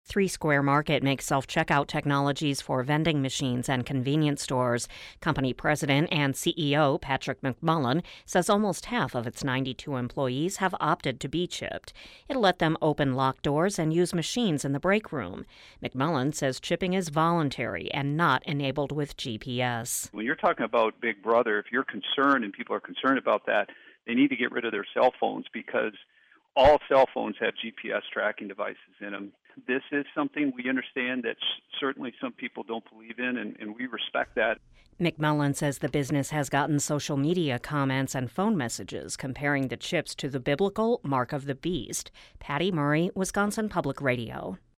Three Square Market makes self-checkout technologies for vending machines and convenience stores. Company president and CEO Patrick McMullen says almost half of its 92 employees have opted to be chipped. It'll let them open locked doors and use machines in the break room. McMullen says chipping is voluntary and not enabled with GPS. When you're talking about Big Brother, if you're concerned and people are concerned about that, they need to get rid of their cell phones because all cell phones have GPS tracking devices in them. This is something we understand that certainly some people don't believe in, and we respect that. McMullen says the business has gotten social media comments and phone messages comparing the chips to the biblical mark of the beast. Patty Murray, Wisconsin Public Radio.